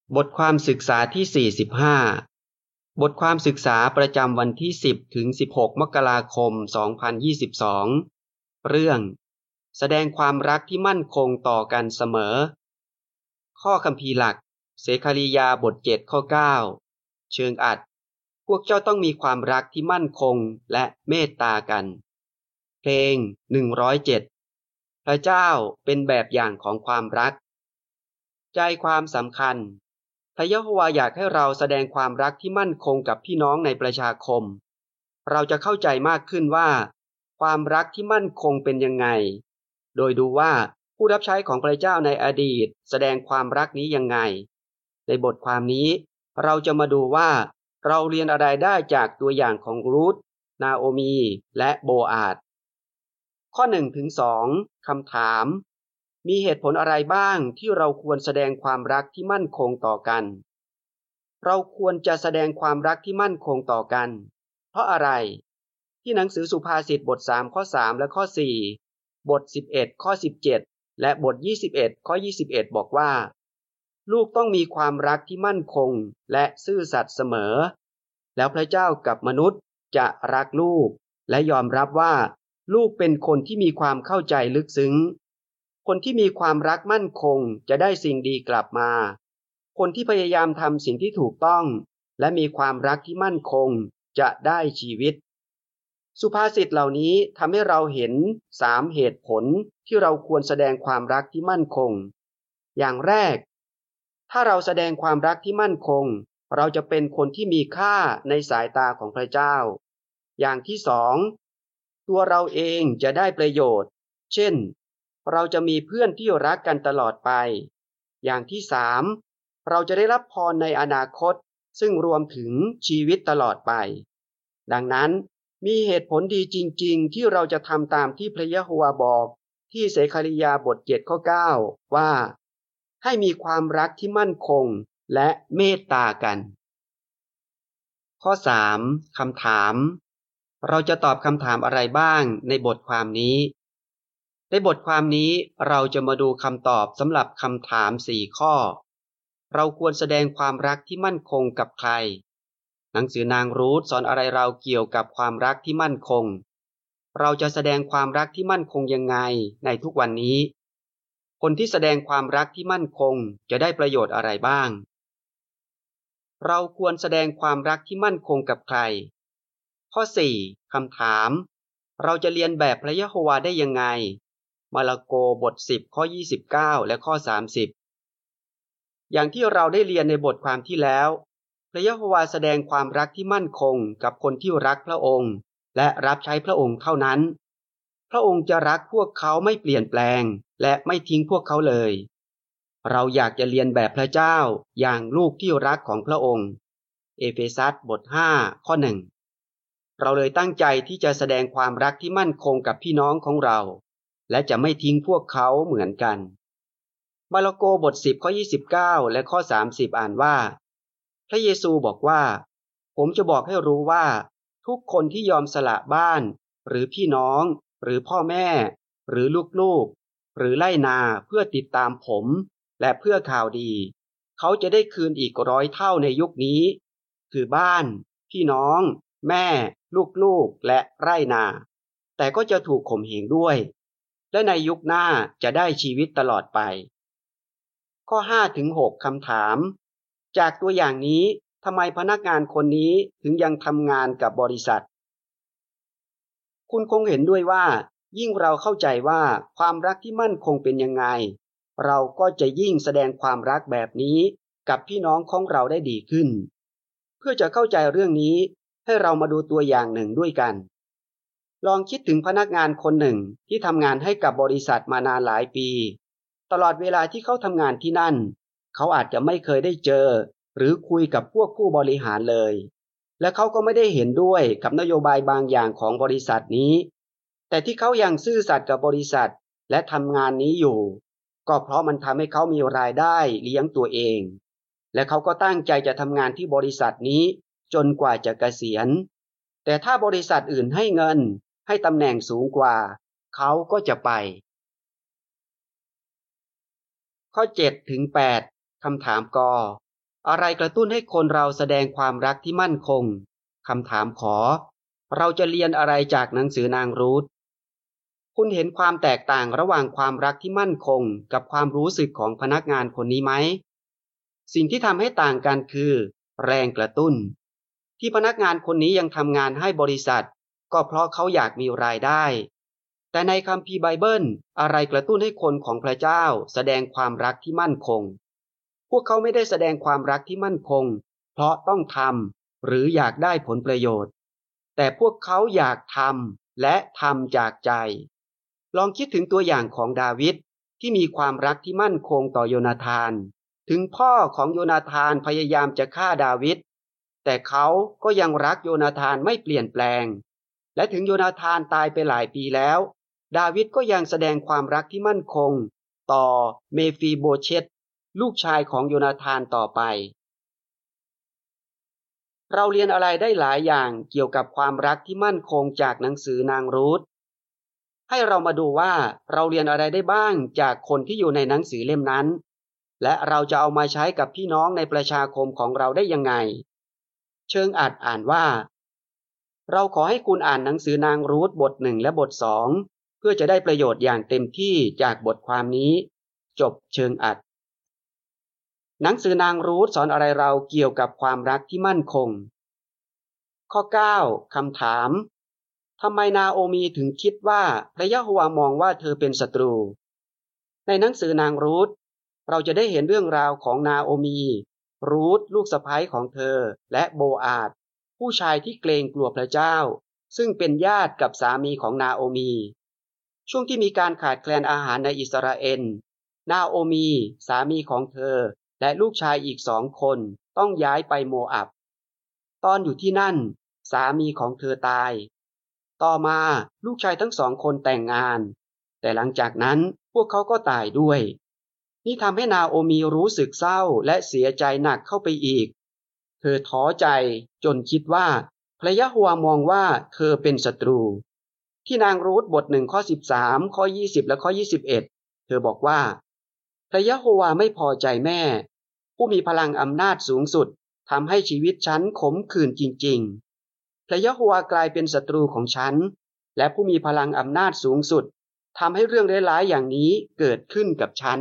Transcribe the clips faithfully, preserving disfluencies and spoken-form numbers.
บทความศึกษาที่สี่สิบห้าบทความศึกษาประจำวันที่สิบถึงสิบหกมกราคมสองพันยี่สิบสองเรื่องแสดงความรักที่มั่นคงต่อกันเสมอข้อคัมภีร์หลักเสคาริยาบทเจ็ดข้อเก้าเชิงอัดพวกเจ้าต้องมีความรักที่มั่นคงและเมตตากันเพลงหนึ่งร้อยเจ็ดพระเจ้าเป็นแบบอย่างของความรักใจความสำคัญพระยะโฮวาอยากให้เราแสดงความรักที่มั่นคงกับพี่น้องในประชาคมเราจะเข้าใจมากขึ้นว่าความรักที่มั่นคงเป็นยังไงโดยดูว่าผู้รับใช้ของพระเจ้าในอดีตแสดงความรักนี้ยังไงในบทความนี้เราจะมาดูว่าเราเรียนอะไรได้จากตัวอย่างของรูธนาโอมีและโบอาซข้อหนึ่งถึงสองคำถามมีเหตุผลอะไรบ้างที่เราควรแสดงความรักที่มั่นคงต่อกันเราควรจะแสดงความรักที่มั่นคงต่อกันเพราะอะไรที่หนังสือสุภาษิตบทสามข้อสามและข้อสี่บทสิบเอ็ดข้อสิบเจ็ดและบทยี่สิบเอ็ดข้อยี่สิบเอ็ดบอกว่าลูกต้องมีความรักที่มั่นคงและซื่อสัตย์เสมอแล้วพระเจ้ากับมนุษย์จะรักลูกและยอมรับว่าลูกเป็นคนที่มีความเข้าใจลึกซึ้งคนที่มีความรักมั่นคงจะได้สิ่งดีกลับมาคนที่พยายามทำสิ่งที่ถูกต้องและมีความรักที่มั่นคงจะได้ชีวิตสุภาษิตเหล่านี้ทำให้เราเห็นสามเหตุผลที่เราควรแสดงความรักที่มั่นคงอย่างแรกถ้าเราแสดงความรักที่มั่นคงเราจะเป็นคนที่มีค่าในสายตาของพระเจ้าอย่างที่สองตัวเราเองจะได้ประโยชน์เช่นเราจะมีเพื่อนที่รักกันตลอดไปอย่างที่สามเราจะได้รับพรในอนาคตซึ่งรวมถึงชีวิตตลอดไปดังนั้นมีเหตุผลดีจริงๆที่เราจะทำตามที่พระยะโฮวาบอกที่เสคาริยาบทเจ็ดข้อเก้าว่าให้มีความรักที่มั่นคงและเมตตากันข้อสามคำถามเราจะตอบคำถามอะไรบ้างในบทความนี้ในบทความนี้เราจะมาดูคำตอบสำหรับคำถามสี่ข้อเราควรแสดงความรักที่มั่นคงกับใครหนังสือนางรูธสอนอะไรเราเกี่ยวกับความรักที่มั่นคงเราจะแสดงความรักที่มั่นคงยังไงในทุกวันนี้คนที่แสดงความรักที่มั่นคงจะได้ประโยชน์อะไรบ้างเราควรแสดงความรักที่มั่นคงกับใครข้อสี่คำถามเราจะเรียนแบบพระยะโฮวาได้ยังไงมาระโกบทสิบข้อยี่สิบเก้าและข้อสามสิบอย่างที่เราได้เรียนในบทความที่แล้วพระยะโฮวาแสดงความรักที่มั่นคงกับคนที่รักพระองค์และรับใช้พระองค์เท่านั้นพระองค์จะรักพวกเขาไม่เปลี่ยนแปลงและไม่ทิ้งพวกเขาเลยเราอยากจะเรียนแบบพระเจ้าอย่างลูกที่รักของพระองค์เอเฟซัสบทห้าข้อหนึ่งเราเลยตั้งใจที่จะแสดงความรักที่มั่นคงกับพี่น้องของเราและจะไม่ทิ้งพวกเขาเหมือนกันมาระโกบทสิบข้อยี่สิบเก้าและข้อสามสิบอ่านว่าพระเยซูบอกว่าผมจะบอกให้รู้ว่าทุกคนที่ยอมสละบ้านหรือพี่น้องหรือพ่อแม่หรือลูกๆหรือไร่นาเพื่อติดตามผมและเพื่อข่าวดีเขาจะได้คืนอีกร้อยเท่าในยุคนี้คือบ้านพี่น้องแม่ลูกๆและไร่นาแต่ก็จะถูกข่มเหงด้วยและในยุคหน้าจะได้ชีวิตตลอดไปข้อห้าถึงหกคำถามจากตัวอย่างนี้ทำไมพนักงานคนนี้ถึงยังทำงานกับบริษัทคุณคงเห็นด้วยว่ายิ่งเราเข้าใจว่าความรักที่มั่นคงเป็นยังไงเราก็จะยิ่งแสดงความรักแบบนี้กับพี่น้องของเราได้ดีขึ้นเพื่อจะเข้าใจเรื่องนี้ให้เรามาดูตัวอย่างหนึ่งด้วยกันลองคิดถึงพนักงานคนหนึ่งที่ทำงานให้กับบริษัทมานานหลายปีตลอดเวลาที่เขาทำงานที่นั่นเขาอาจจะไม่เคยได้เจอหรือคุยกับพวกผู้บริหารเลยและเขาก็ไม่ได้เห็นด้วยกับนโยบายบางอย่างของบริษัทนี้แต่ที่เขายังซื่อสัตย์กับบริษัทและทำงานนี้อยู่ก็เพราะมันทำให้เขามีรายได้เลี้ยงตัวเองและเขาก็ตั้งใจจะทำงานที่บริษัทนี้จนกว่าจะเกษียณแต่ถ้าบริษัทอื่นให้เงินให้ตำแหน่งสูงกว่าเขาก็จะไปข้อเจ็ดถึงแปดคำถามกอะไรกระตุ้นให้คนเราแสดงความรักที่มั่นคงคำถามขอเราจะเรียนอะไรจากหนังสือนางรูธคุณเห็นความแตกต่างระหว่างความรักที่มั่นคงกับความรู้สึกของพนักงานคนนี้ไหมสิ่งที่ทำให้ต่างกันคือแรงกระตุ้นที่พนักงานคนนี้ยังทำงานให้บริษัทก็เพราะเขาอยากมีรายได้แต่ในคัมภีร์ไบเบิลอะไรกระตุ้นให้คนของพระเจ้าแสดงความรักที่มั่นคงพวกเขาไม่ได้แสดงความรักที่มั่นคงเพราะต้องทำหรืออยากได้ผลประโยชน์แต่พวกเขาอยากทำและทำจากใจลองคิดถึงตัวอย่างของดาวิดที่มีความรักที่มั่นคงต่อโยนาธานถึงพ่อของโยนาธานพยายามจะฆ่าดาวิดแต่เขาก็ยังรักโยนาธานไม่เปลี่ยนแปลงและถึงโยนาธานตายไปหลายปีแล้วดาวิดก็ยังแสดงความรักที่มั่นคงต่อเมฟีโบเชตลูกชายของโยนาธานต่อไปเราเรียนอะไรได้หลายอย่างเกี่ยวกับความรักที่มั่นคงจากหนังสือนางรูธให้เรามาดูว่าเราเรียนอะไรได้บ้างจากคนที่อยู่ในหนังสือเล่มนั้นและเราจะเอามาใช้กับพี่น้องในประชาคมของเราได้ยังไงเชิงอัดอ่านว่าเราขอให้คุณอ่านหนังสือนางรูธบทหนึ่งและบทสองเพื่อจะได้ประโยชน์อย่างเต็มที่จากบทความนี้จบเชิงอัดหนังสือนางรูธสอนอะไรเราเกี่ยวกับความรักที่มั่นคงข้อเก้าคำถามทำไมนาโอมีถึงคิดว่าพระยะโฮวามองว่าเธอเป็นศัตรูในหนังสือนางรูธเราจะได้เห็นเรื่องราวของนาโอมีรูธลูกสะใภ้ของเธอและโบอาซผู้ชายที่เกรงกลัวพระเจ้าซึ่งเป็นญาติกับสามีของนาโอมีช่วงที่มีการขาดแคลนอาหารในอิสราเอลนาโอมีสามีของเธอและลูกชายอีกสองคนต้องย้ายไปโมอับตอนอยู่ที่นั่นสามีของเธอตายต่อมาลูกชายทั้งสองคนแต่งงานแต่หลังจากนั้นพวกเขาก็ตายด้วยนี่ทำให้นาโอมีรู้สึกเศร้าและเสียใจหนักเข้าไปอีกเธอท้อใจจนคิดว่าพระยะโฮวามองว่าเธอเป็นศัตรูที่นางรูธบทหนึ่งข้อสิบสามข้อยี่สิบและข้อยี่สิบเอ็ดเธอบอกว่าพระยะโฮวาไม่พอใจแม่ผู้มีพลังอำนาจสูงสุดทำให้ชีวิตฉันขมขื่นจริงๆพระยะโฮวากลายเป็นศัตรูของฉันและผู้มีพลังอำนาจสูงสุดทำให้เรื่องร้ายๆอย่างนี้เกิดขึ้นกับฉัน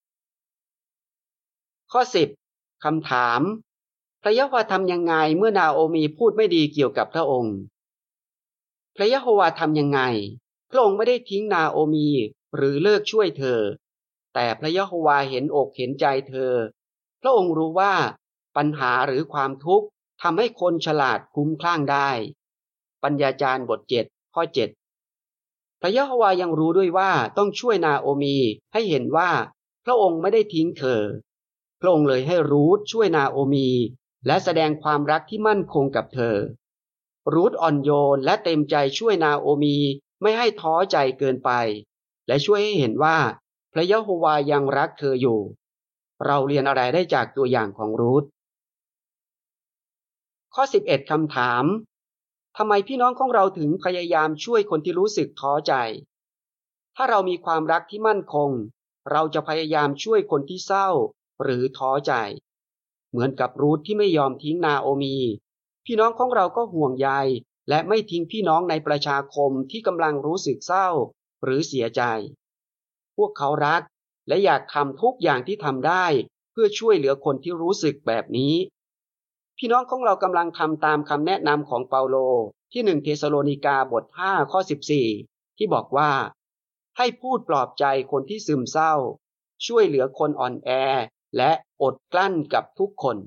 ข้อสิบคำถามพระยะโฮวาทำยังไงเมื่อนาโอมีพูดไม่ดีเกี่ยวกับพระองค์พระยะโฮวาทำยังไงพระองค์ไม่ได้ทิ้งนาโอมีหรือเลิกช่วยเธอแต่พระยะโฮวาเห็นอกเห็นใจเธอพระองค์รู้ว่าปัญหาหรือความทุกข์ทำให้คนฉลาดคลุ้มคลั่งได้ปัญญาจารย์บทเจ็ดข้อเจ็ดพระยะโฮวายังรู้ด้วยว่าต้องช่วยนาโอมีให้เห็นว่าพระองค์ไม่ได้ทิ้งเธอพระองค์เลยให้รูธช่วยนาโอมีและแสดงความรักที่มั่นคงกับเธอรูธอ่อนโยนและเต็มใจช่วยนาโอมีไม่ให้ท้อใจเกินไปและช่วยให้เห็นว่าพระยะโฮวายังรักเธออยู่เราเรียนอะไรได้จากตัวอย่างของรูธข้อสิบเอ็ดคำถามทำไมพี่น้องของเราถึงพยายามช่วยคนที่รู้สึกท้อใจถ้าเรามีความรักที่มั่นคงเราจะพยายามช่วยคนที่เศร้าหรือท้อใจเหมือนกับรูธที่ไม่ยอมทิ้งนาโอมีพี่น้องของเราก็ห่วงใยและไม่ทิ้งพี่น้องในประชาคมที่กำลังรู้สึกเศร้าหรือเสียใจพวกเขารักและอยากทำทุกอย่างที่ทำได้เพื่อช่วยเหลือคนที่รู้สึกแบบนี้พี่น้องของเรากำลังทำตามคำแนะนำของเปาโลที่หนึ่งเธสะโลนิกาบทห้าข้อสิบสี่ที่บอกว่าให้พูดปลอบใจคนที่ซึมเศร้าช่วยเหลือคนอ่อนแอและอดกลั้นกับทุกคน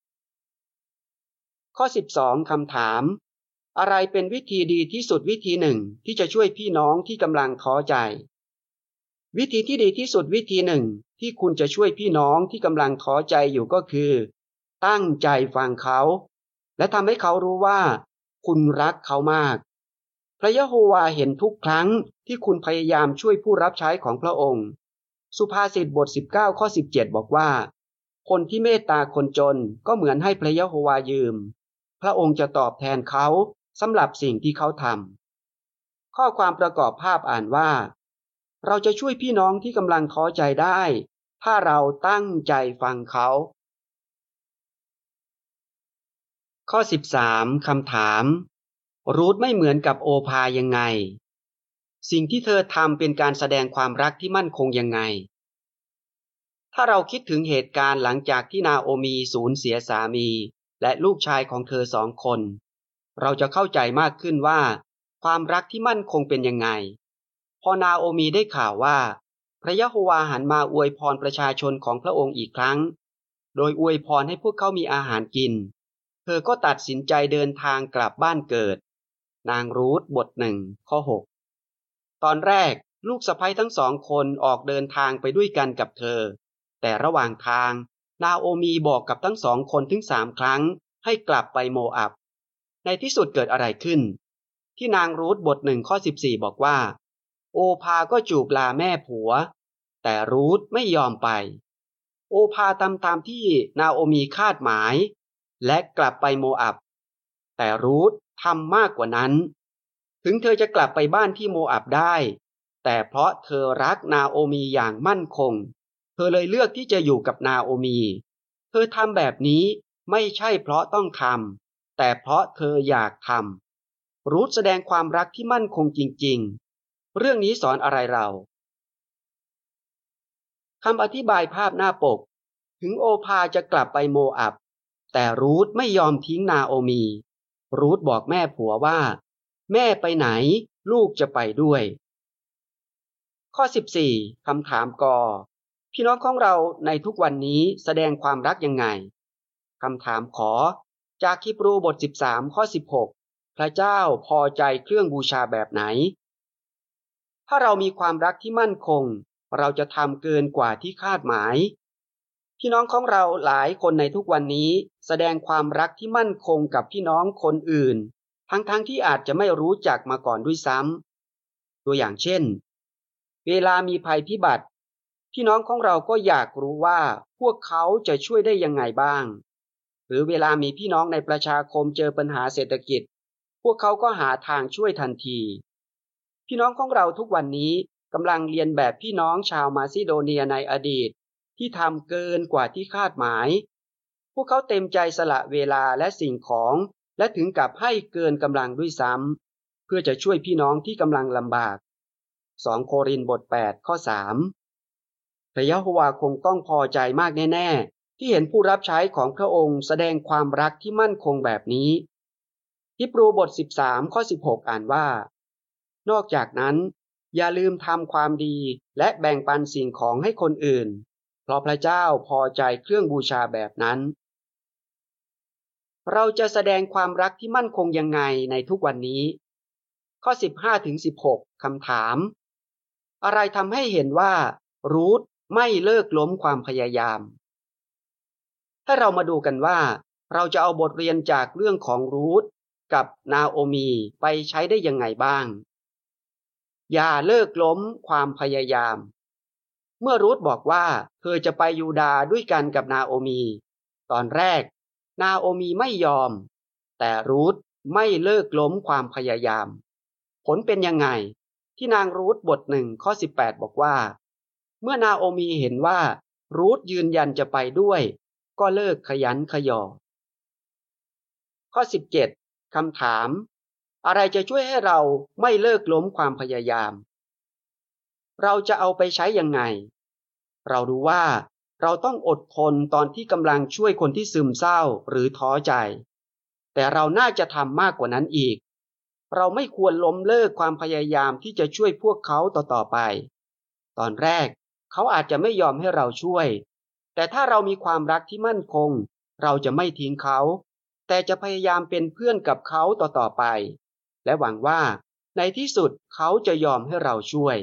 ข้อสิบสองคำถามอะไรเป็นวิธีดีที่สุดวิธีหนึ่งที่จะช่วยพี่น้องที่กำลังท้อใจวิธีที่ดีที่สุดวิธีหนึ่งที่คุณจะช่วยพี่น้องที่กำลังท้อใจอยู่ก็คือตั้งใจฟังเขาและทำให้เขารู้ว่าคุณรักเขามากพระยะโฮวาเห็นทุกครั้งที่คุณพยายามช่วยผู้รับใช้ของพระองค์สุภาษิตบทสิบเก้าข้อสิบเจ็ดบอกว่าคนที่เมตตาคนจนก็เหมือนให้พระยะโฮวายืมพระองค์จะตอบแทนเขาสำหรับสิ่งที่เขาทำข้อความประกอบภาพอ่านว่าเราจะช่วยพี่น้องที่กำลังท้อใจได้ถ้าเราตั้งใจฟังเขาข้อสิบสามคำถามรูทไม่เหมือนกับโอภายังไงสิ่งที่เธอทำเป็นการแสดงความรักที่มั่นคงยังไงถ้าเราคิดถึงเหตุการณ์หลังจากที่นาโอมีสูญเสียสามีและลูกชายของเธอสองคนเราจะเข้าใจมากขึ้นว่าความรักที่มั่นคงเป็นยังไงพอนาโอมีได้ข่าวว่าพระยะโฮวาหันมาอวยพรประชาชนของพระองค์อีกครั้งโดยอวยพรให้พวกเขามีอาหารกินเธอก็ตัดสินใจเดินทางกลับบ้านเกิดนางรูธบทหนึ่งข้อหกตอนแรกลูกสะใภ้ทั้งสองคนออกเดินทางไปด้วยกันกับเธอแต่ระหว่างทางนาโอมีบอกกับทั้งสองคนถึงสามครั้งให้กลับไปโมอับในที่สุดเกิดอะไรขึ้นที่นางรูธบทหนึ่งข้อสิบสี่บอกว่าโอภาก็จูบลาแม่ผัวแต่รูธไม่ยอมไปโอภาทำตามที่นาโอมีคาดหมายและกลับไปโมอับแต่รูธทำมากกว่านั้นถึงเธอจะกลับไปบ้านที่โมอับได้แต่เพราะเธอรักนาโอมีอย่างมั่นคงเธอเลยเลือกที่จะอยู่กับนาโอมีเธอทำแบบนี้ไม่ใช่เพราะต้องทำแต่เพราะเธออยากทำรูธแสดงความรักที่มั่นคงจริงๆเรื่องนี้สอนอะไรเราคำอธิบายภาพหน้าปกถึงโอภาจะกลับไปโมอับแต่รูธไม่ยอมทิ้งนาโอมีรูธบอกแม่ผัวว่าแม่ไปไหนลูกจะไปด้วยข้อสิบสี่คำถามกอพี่น้องของเราในทุกวันนี้แสดงความรักยังไงคำถามขอจากฮีบรูบทสิบสามข้อสิบหกพระเจ้าพอใจเครื่องบูชาแบบไหนถ้าเรามีความรักที่มั่นคงเราจะทำเกินกว่าที่คาดหมายพี่น้องของเราหลายคนในทุกวันนี้แสดงความรักที่มั่นคงกับพี่น้องคนอื่นทั้งๆ ท, ที่อาจจะไม่รู้จักมาก่อนด้วยซ้ำตัวอย่างเช่นเวลามีภัยพิบัติพี่น้องของเราก็อยากรู้ว่าพวกเขาจะช่วยได้ยังไงบ้างหรือเวลามีพี่น้องในประชาคมเจอปัญหาเศรษฐกิจพวกเขาก็หาทางช่วยทันทีพี่น้องของเราทุกวันนี้กำลังเรียนแบบพี่น้องชาวมาซิโดเนียในอดีตที่ทำเกินกว่าที่คาดหมายพวกเขาเต็มใจสละเวลาและสิ่งของและถึงกับให้เกินกำลังด้วยซ้ำเพื่อจะช่วยพี่น้องที่กำลังลำบากสองโครินธ์บทแปดข้อสามพระยะโฮวาคงต้องพอใจมากแน่ๆที่เห็นผู้รับใช้ของพระองค์แสดงความรักที่มั่นคงแบบนี้ฮีบรูบทสิบสามข้อสิบหกอ่านว่านอกจากนั้นอย่าลืมทำความดีและแบ่งปันสิ่งของให้คนอื่นเพราะพระเจ้าพอใจเครื่องบูชาแบบนั้นเราจะแสดงความรักที่มั่นคงยังไงในทุกวันนี้ข้อสิบห้าถึงสิบหกคำถามอะไรทำให้เห็นว่ารูธไม่เลิกล้มความพยายามถ้าเรามาดูกันว่าเราจะเอาบทเรียนจากเรื่องของรูธกับนาโอมีไปใช้ได้ยังไงบ้างอย่าเลิกล้มความพยายามเมื่อรูธบอกว่าเธอจะไปยูดาห์ด้วยกันกับนาโอมีตอนแรกนาโอมีไม่ยอมแต่รูธไม่เลิกล้มความพยายามผลเป็นยังไงที่นางรูธบทหนึ่งข้อสิบแปดบอกว่าเมื่อนาโอมีเห็นว่ารูธยืนยันจะไปด้วยก็เลิกขยันขยอข้อสิบเจ็ดคำถามอะไรจะช่วยให้เราไม่เลิกล้มความพยายามเราจะเอาไปใช้ยังไงเราดูว่าเราต้องอดทนตอนที่กำลังช่วยคนที่ซึมเศร้าหรือท้อใจแต่เราน่าจะทำมากกว่านั้นอีกเราไม่ควรล้มเลิกความพยายามที่จะช่วยพวกเขาต่อๆไปตอนแรกเขาอาจจะไม่ยอมให้เราช่วยแต่ถ้าเรามีความรักที่มั่นคงเราจะไม่ทิ้งเขาแต่จะพยายามเป็นเพื่อนกับเขาต่อๆไปและหวังว่าในที่สุดเขาจะยอมให้เราช่วย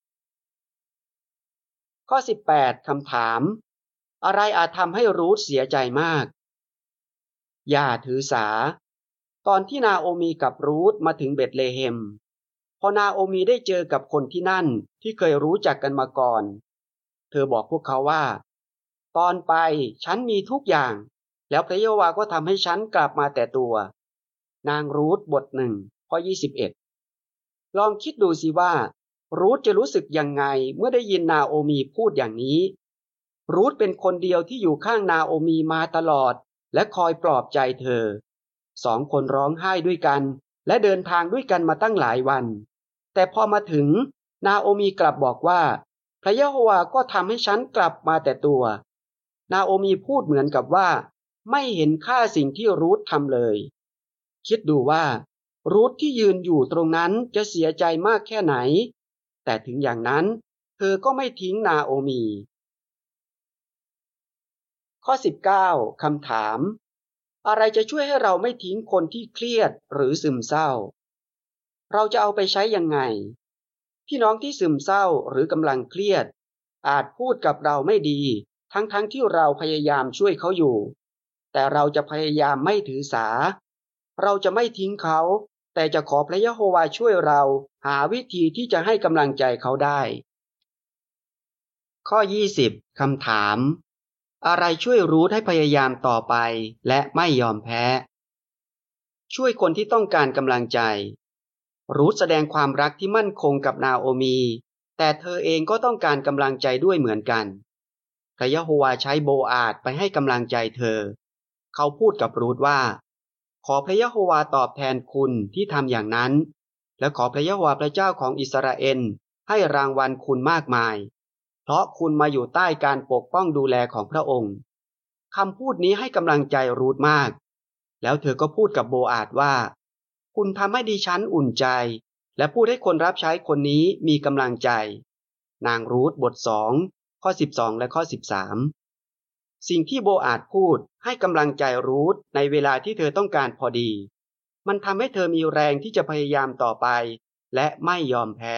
ข้อสิบแปดคำถามอะไรอาจทำให้รูธเสียใจมากอย่าถือสาตอนที่นาโอมีกับรูธมาถึงเบธเลเฮมพอนาโอมีได้เจอกับคนที่นั่นที่เคยรู้จักกันมาก่อนเธอบอกพวกเขาว่าตอนไปฉันมีทุกอย่างแล้วพระยะโฮวาก็ทำให้ฉันกลับมาแต่ตัวนางรูธบทหนึ่งข้อยี่สิบเอ็ดลองคิดดูสิว่ารูธจะรู้สึกยังไงเมื่อได้ยินนาโอมีพูดอย่างนี้รูธเป็นคนเดียวที่อยู่ข้างนาโอมีมาตลอดและคอยปลอบใจเธอสองคนร้องไห้ด้วยกันและเดินทางด้วยกันมาตั้งหลายวันแต่พอมาถึงนาโอมีกลับบอกว่าพระยะโฮวาก็ทำให้ฉันกลับมาแต่ตัวนาโอมีพูดเหมือนกับว่าไม่เห็นค่าสิ่งที่รูธทำเลยคิดดูว่ารูธที่ยืนอยู่ตรงนั้นจะเสียใจมากแค่ไหนแต่ถึงอย่างนั้นเธอก็ไม่ทิ้งนาโอมีข้อสิบเก้าคำถามอะไรจะช่วยให้เราไม่ทิ้งคนที่เครียดหรือซึมเศร้าเราจะเอาไปใช้ยังไงพี่น้องที่ซึมเศร้าหรือกำลังเครียดอาจพูดกับเราไม่ดีทั้งๆ ท, ที่เราพยายามช่วยเขาอยู่แต่เราจะพยายามไม่ถือสาเราจะไม่ทิ้งเขาแต่จะขอพระยะโฮวาช่วยเราหาวิธีที่จะให้กำลังใจเขาได้ข้อยี่สิบคำถามอะไรช่วยรูธให้พยายามต่อไปและไม่ยอมแพ้ช่วยคนที่ต้องการกำลังใจรูธแสดงความรักที่มั่นคงกับนาโอมีแต่เธอเองก็ต้องการกำลังใจด้วยเหมือนกันพระยะโฮวาใช้โบอาซไปให้กำลังใจเธอเขาพูดกับรูธว่าขอพระยะโฮวาตอบแทนคุณที่ทำอย่างนั้นและขอพระยะโฮวาพระเจ้าของอิสราเอลให้รางวัลคุณมากมายเพราะคุณมาอยู่ใต้การปกป้องดูแลของพระองค์คำพูดนี้ให้กำลังใจรูธมากแล้วเธอก็พูดกับโบอาซว่าคุณทำให้ดิฉันอุ่นใจและพูดให้คนรับใช้คนนี้มีกำลังใจนางรูธบทสองข้อสิบสองและข้อสิบสามสิ่งที่โบอาซพูดให้กำลังใจรูธในเวลาที่เธอต้องการพอดีมันทำให้เธอมีแรงที่จะพยายามต่อไปและไม่ยอมแพ้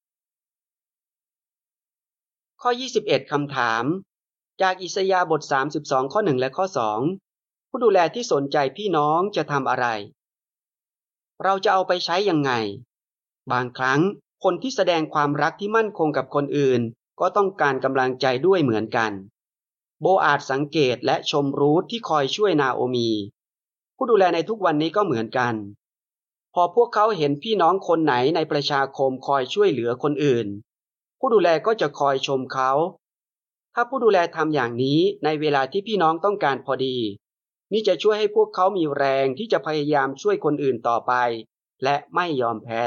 ข้อยี่สิบเอ็ดคำถามจากอิสยาห์บทสามสิบสองข้อหนึ่งและข้อสองผู้ดูแลที่สนใจพี่น้องจะทำอะไรเราจะเอาไปใช้ยังไงบางครั้งคนที่แสดงความรักที่มั่นคงกับคนอื่นก็ต้องการกำลังใจด้วยเหมือนกันโบอาซสังเกตและชมรูธที่คอยช่วยนาโอมีผู้ดูแลในทุกวันนี้ก็เหมือนกันพอพวกเขาเห็นพี่น้องคนไหนในประชาคมคอยช่วยเหลือคนอื่นผู้ดูแลก็จะคอยชมเขาถ้าผู้ดูแลทำอย่างนี้ในเวลาที่พี่น้องต้องการพอดีนี่จะช่วยให้พวกเขามีแรงที่จะพยายามช่วยคนอื่นต่อไปและไม่ยอมแพ้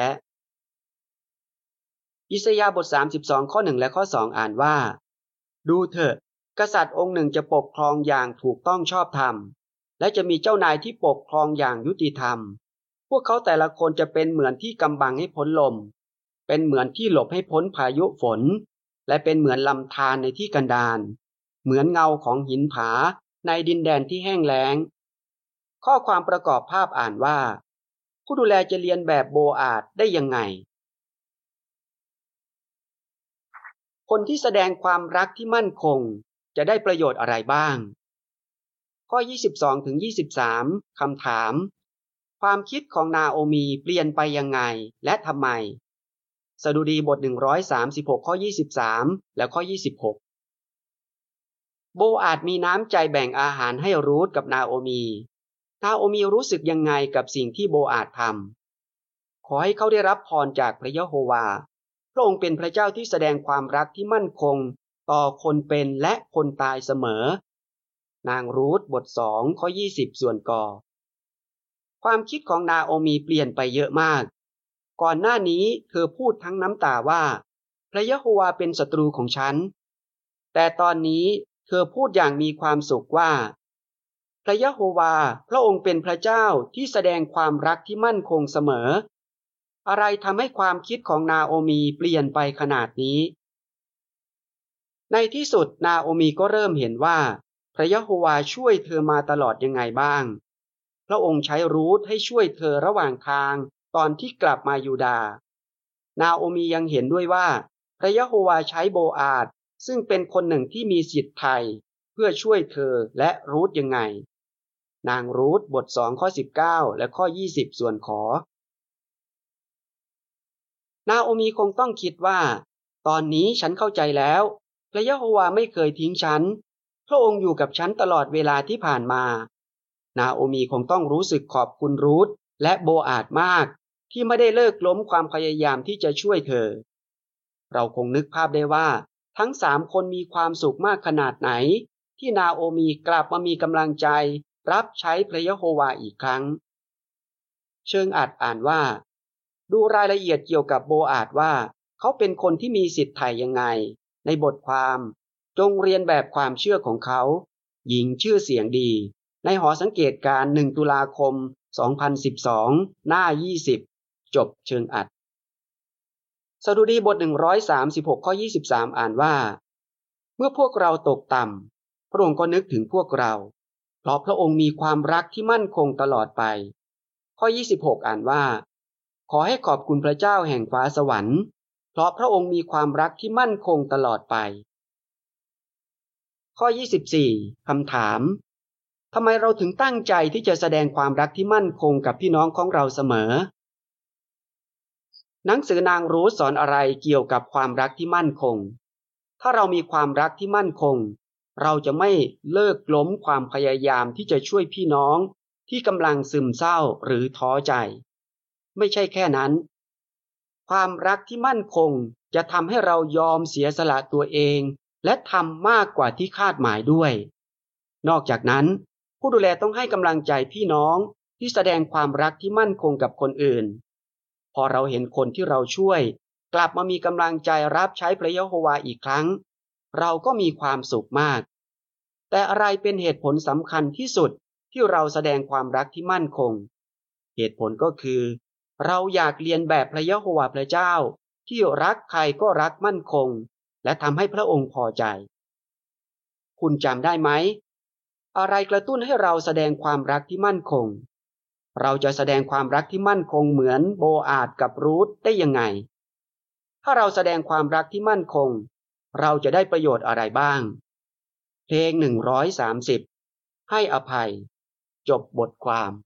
อิสยาห์บทสามสิบสองข้อหนึ่งและข้อสองอ่านว่าดูเถอะกษัตริย์องค์หนึ่งจะปกครองอย่างถูกต้องชอบธรรมและจะมีเจ้านายที่ปกครองอย่างยุติธรรมพวกเขาแต่ละคนจะเป็นเหมือนที่กำบังให้พ้นลมเป็นเหมือนที่หลบให้พ้นพายุฝนและเป็นเหมือนลำธารในที่กันดารเหมือนเงาของหินผาในดินแดนที่แห้งแล้งข้อความประกอบภาพอ่านว่าผู้ดูแลจะเรียนแบบโบอาซได้ยังไงคนที่แสดงความรักที่มั่นคงจะได้ประโยชน์อะไรบ้างข้อ ยี่สิบสองถึงยี่สิบสาม คำถามความคิดของนาโอมีเปลี่ยนไปยังไงและทำไมสดุดีบทหนึ่งร้อยสามสิบหกข้อยี่สิบสามและข้อยี่สิบหกโบอาซมีน้ำใจแบ่งอาหารให้รูธกับนาโอมีนาโอมีรู้สึกยังไงกับสิ่งที่โบอาซทำขอให้เขาได้รับพรจากพระยะโฮวาพระองค์เป็นพระเจ้าที่แสดงความรักที่มั่นคงต่อคนเป็นและคนตายเสมอนางรูธบทสองข้อยี่สิบส่วนกอความคิดของนาโอมีเปลี่ยนไปเยอะมากก่อนหน้านี้เธอพูดทั้งน้ำตาว่าพระยะโฮวาเป็นศัตรูของฉันแต่ตอนนี้เธอพูดอย่างมีความสุขว่าพระยะโฮวาพระองค์เป็นพระเจ้าที่แสดงความรักที่มั่นคงเสมออะไรทำให้ความคิดของนาโอมีเปลี่ยนไปขนาดนี้ในที่สุดนาโอมีก็เริ่มเห็นว่าพระยะโฮวาช่วยเธอมาตลอดยังไงบ้างพระองค์ใช้รูธให้ช่วยเธอระหว่างทางตอนที่กลับมายูดาห์นาโอมียังเห็นด้วยว่าพระยะโฮวาใช้โบอาซซึ่งเป็นคนหนึ่งที่มีสิทธิ์ไทยเพื่อช่วยเธอและรูธยังไงนางรูธบทสองข้อสิบเก้าและข้อยี่สิบส่วนขอนาโอมีคงต้องคิดว่าตอนนี้ฉันเข้าใจแล้วพระยะโฮวาไม่เคยทิ้งฉันพระองค์อยู่กับฉันตลอดเวลาที่ผ่านมานาโอมีคงต้องรู้สึกขอบคุณรูธและโบอาซมากที่ไม่ได้เลิกล้มความพยายามที่จะช่วยเธอเราคงนึกภาพได้ว่าทั้งสามคนมีความสุขมากขนาดไหนที่นาโอมีกลับมามีกำลังใจรับใช้พระยะโฮวาอีกครั้งเชิงอัดอ่านว่าดูรายละเอียดเกี่ยวกับโบอาซว่าเขาเป็นคนที่มีสิทธิ์ไถ่ยังไงในบทความจงเรียนแบบความเชื่อของเขาหญิงชื่อเสียงดีในหอสังเกตการณ์หนึ่งตุลาคมสองพันสิบสองหน้ายี่สิบจบเชิงอัดสดุดีบทหนึ่งร้อยสามสิบหกข้อยี่สิบสามอ่านว่าเมื่อพวกเราตกต่ำพระองค์ก็นึกถึงพวกเราเพราะพระองค์มีความรักที่มั่นคงตลอดไปข้อยี่สิบหกอ่านว่าขอให้ขอบคุณพระเจ้าแห่งฟ้าสวรรค์เพราะพระองค์มีความรักที่มั่นคงตลอดไปข้อยี่สิบสี่คำถามทำไมเราถึงตั้งใจที่จะแสดงความรักที่มั่นคงกับพี่น้องของเราเสมอหนังสือนางรูธสอนอะไรเกี่ยวกับความรักที่มั่นคงถ้าเรามีความรักที่มั่นคงเราจะไม่เลิกล้มความพยายามที่จะช่วยพี่น้องที่กำลังซึมเศร้าหรือท้อใจไม่ใช่แค่นั้นความรักที่มั่นคงจะทำให้เรายอมเสียสละตัวเองและทำมากกว่าที่คาดหมายด้วยนอกจากนั้นผู้ดูแลต้องให้กำลังใจพี่น้องที่แสดงความรักที่มั่นคงกับคนอื่นพอเราเห็นคนที่เราช่วยกลับมามีกำลังใจรับใช้พระยะโฮวาห์อีกครั้งเราก็มีความสุขมากแต่อะไรเป็นเหตุผลสำคัญที่สุดที่เราแสดงความรักที่มั่นคงเหตุผลก็คือเราอยากเรียนแบบพระยะโฮวาห์พระเจ้าที่รักใครก็รักมั่นคงและทำให้พระองค์พอใจคุณจำได้ไหมอะไรกระตุ้นให้เราแสดงความรักที่มั่นคงเราจะแสดงความรักที่มั่นคงเหมือนโบอาซกับรูธได้ยังไงถ้าเราแสดงความรักที่มั่นคงเราจะได้ประโยชน์อะไรบ้างเพลงหนึ่งร้อยสามสิบให้อภัยจบบทความ